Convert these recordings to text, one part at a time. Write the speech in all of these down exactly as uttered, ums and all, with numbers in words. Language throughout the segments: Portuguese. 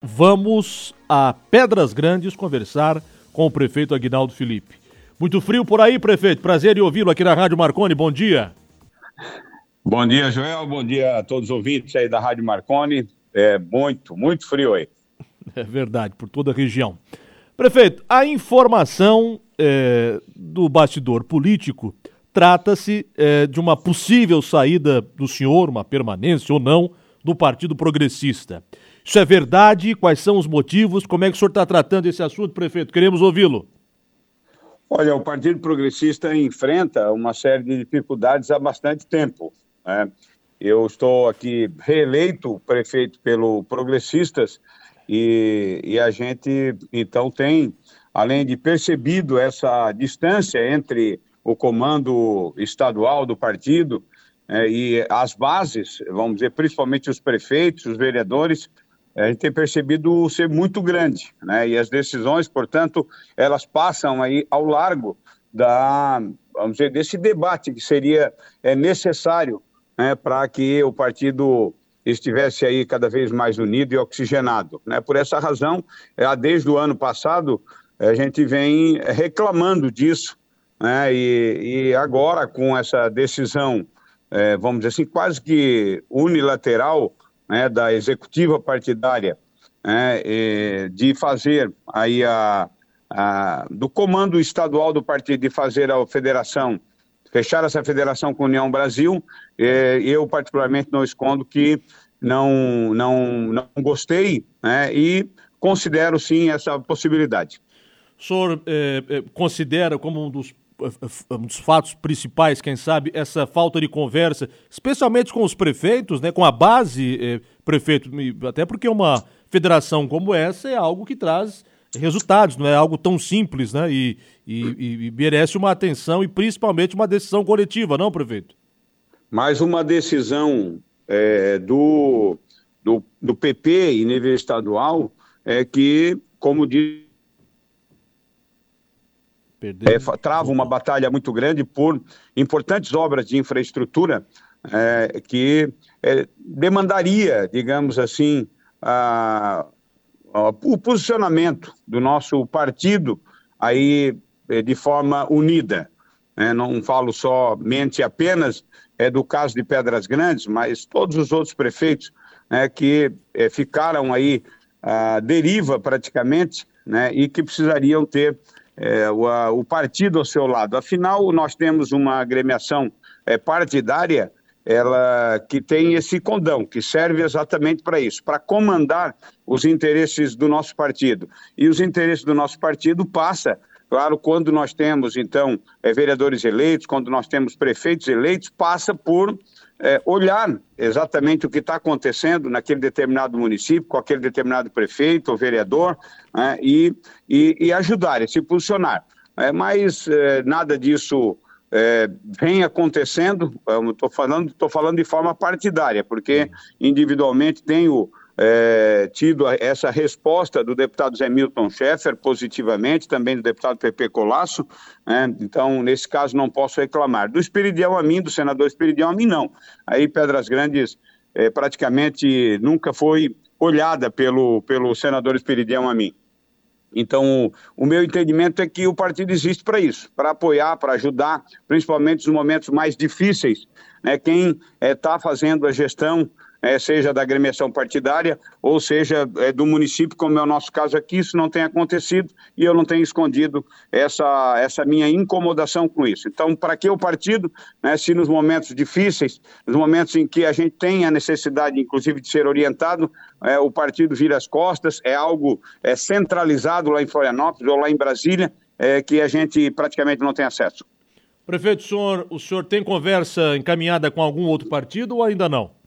vamos a Pedras Grandes conversar com o prefeito Aguinaldo Felipe. Muito frio por aí, prefeito. Prazer em ouvi-lo aqui na Rádio Marconi. Bom dia. Bom dia, Joel. Bom dia a todos os ouvintes aí da Rádio Marconi. É muito, muito frio aí. É verdade, por toda a região. Prefeito, a informação é, do bastidor político trata-se é, de uma possível saída do senhor, uma permanência ou não, do Partido Progressista. Isso é verdade? Quais são os motivos? Como é que o senhor está tratando esse assunto, prefeito? Queremos ouvi-lo. Olha, o Partido Progressista enfrenta uma série de dificuldades há bastante tempo, né? Eu estou aqui reeleito prefeito pelo Progressistas e, e a gente, então, tem, além de percebido essa distância entre o comando estadual do partido é, e as bases, vamos dizer, principalmente os prefeitos, os vereadores, a gente tem percebido ser muito grande, né? E as decisões, portanto, elas passam aí ao largo da, vamos dizer, desse debate que seria é, necessário, né, para que o partido estivesse aí cada vez mais unido e oxigenado, né? Por essa razão, é, desde o ano passado, a gente vem reclamando disso, né? E, e agora, com essa decisão, é, vamos dizer assim, quase que unilateral, né, da executiva partidária, né, de fazer aí a, a, do comando estadual do partido, de fazer a federação, fechar essa federação com a União Brasil, eu particularmente não escondo que não, não, não gostei, né, e considero sim essa possibilidade. O senhor eh, eh, considera como um dos um dos fatos principais, quem sabe, essa falta de conversa, especialmente com os prefeitos, né, com a base, eh, prefeito, até porque uma federação como essa é algo que traz resultados, não é algo tão simples, né, e, e, e merece uma atenção e principalmente uma decisão coletiva, não, prefeito? Mas uma decisão é, do, do, do P P em nível estadual é que, como diz, É, trava uma batalha muito grande por importantes obras de infraestrutura é, que é, demandaria, digamos assim, a, a, o posicionamento do nosso partido aí é, de forma unida. É, não falo somente apenas é, do caso de Pedras Grandes, mas todos os outros prefeitos é, que é, ficaram aí à deriva praticamente, né, e que precisariam ter É, o, a, o partido ao seu lado. Afinal, nós temos uma agremiação é, partidária ela, que tem esse condão, que serve exatamente para isso, para comandar os interesses do nosso partido. E os interesses do nosso partido passa, claro, quando nós temos, então, é, vereadores eleitos, quando nós temos prefeitos eleitos, passa por é, olhar exatamente o que está acontecendo naquele determinado município, com aquele determinado prefeito ou vereador, né, e, e, e ajudar, e se posicionar. É, mas é, nada disso é, vem acontecendo, estou falando, tô falando de forma partidária, porque individualmente tenho é, tido essa resposta do deputado Zé Milton Schaeffer positivamente, também do deputado Pepe Colasso, né? Então, nesse caso, não posso reclamar. Do Esperidião Amin, do senador Esperidião Amin, não. Aí, Pedras Grandes é, praticamente nunca foi olhada pelo, pelo senador Esperidião Amin. Então, o meu entendimento é que o partido existe para isso, para apoiar, para ajudar, principalmente nos momentos mais difíceis, né? Quem está é, fazendo a gestão, é, seja da agremiação partidária, ou seja é, do município, como é o nosso caso aqui, isso não tem acontecido e eu não tenho escondido essa, essa minha incomodação com isso. Então, para que o partido, né, se nos momentos difíceis, nos momentos em que a gente tem a necessidade, inclusive, de ser orientado, é, o partido vira as costas, é algo é, centralizado lá em Florianópolis ou lá em Brasília, é, que a gente praticamente não tem acesso. Prefeito, o senhor, o senhor tem conversa encaminhada com algum outro partido ou ainda não?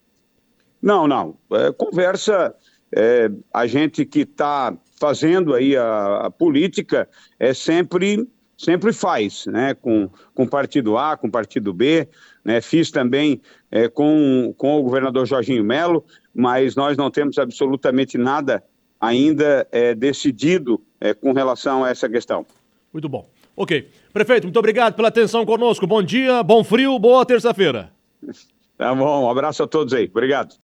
Não, não. É, conversa, é, a gente que está fazendo aí a, a política é sempre, sempre faz, né? Com, com o partido A, com o partido B, né? Fiz também é, com, com o governador Jorginho Melo, mas nós não temos absolutamente nada ainda é, decidido é, com relação a essa questão. Muito bom. Ok. Prefeito, muito obrigado pela atenção conosco. Bom dia, bom frio, boa terça-feira. Tá bom, um abraço a todos aí. Obrigado.